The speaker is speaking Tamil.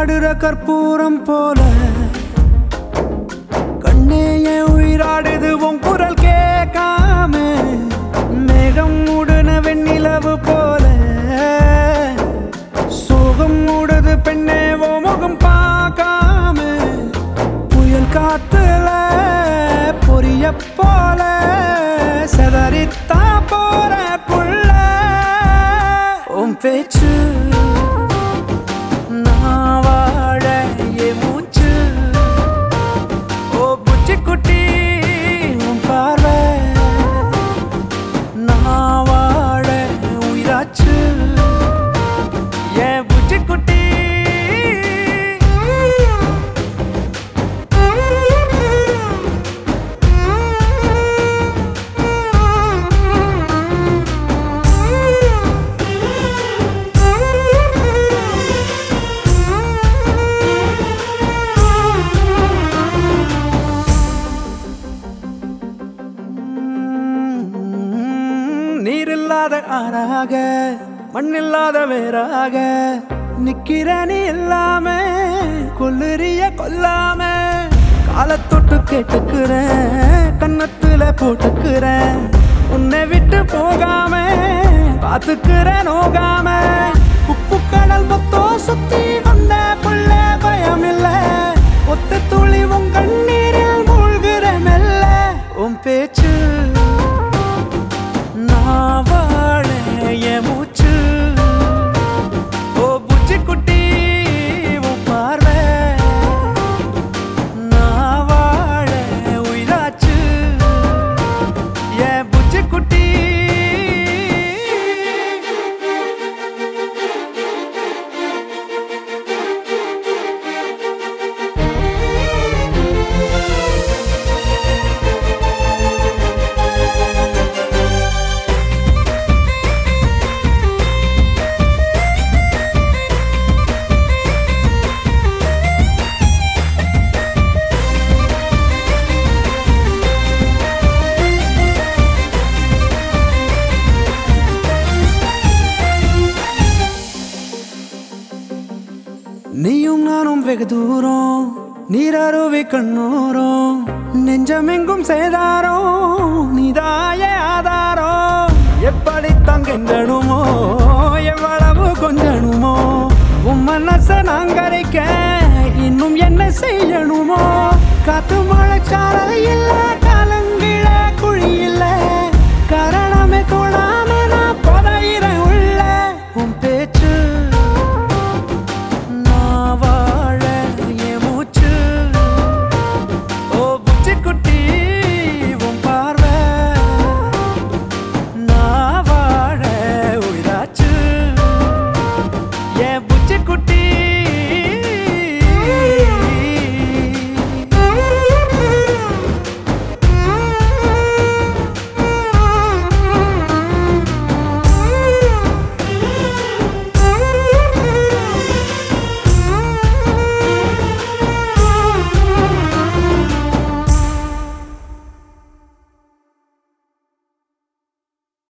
வாடுற கற்பூரம் போல கண்ணே என் உயிராடுது உன் குரல் கேட்காம மேகம் மூடுன வெண்ணிலவு போல சோகம் மூடுது பெண்ணே ஓ முகம் பார்க்காம புயல் காத்துல பொரிய போல செதறித்தா போற புள்ள உன் பேச்சு நான் வாழ என் மூச்சு ஓ புச்சி குட்டி உன் பார்வை நான் வாழ உயிராச்சு என் புச்சி குட்டி நீரில்லாத ஆறாக மண்ணில்லாத வேறாக நிக்கிற நீ இல்லாம கொல்லுறிய கொல்லாம காலத்தொட்டு கேட்டுக்கிறேன் கண்ணத்துல போட்டுக்கிறேன் உன்னை விட்டு போகாம பாத்துக்கிறேன் நோகாம உப்பு கடல் மொத்தம் சுத்தி வந்த புள்ள பயம் இல்ல ஒத்த துளி உன் கண்ணீரில் மூழ்கிற மெல்ல உன் பேச்சு நான் வாழ என் மூச்சு ஓ புச்சி குட்டி உன் பார்வை நான் வாழ உயிராச்சு என் புச்சி குட்டி நீயும் நானும் வெகு தூரம் நீரருவி கண்ணோரம் நெஞ்சமெங்கும் சேதாரம் நீதாய ஆதாரம் எப்படி தங்கெண்டனுமோ எவ்வளவு கொஞ்சனுமோ உன் மனச நாங்கரைக்க இன்னும் என்ன செய்யணுமோ காத்து மழைச்சாரல் இல்ல கலங்கிட குழி இல்ல காரணமே தோணாம நான் புதையிற உள்ள உன் பேச்சு Yeah.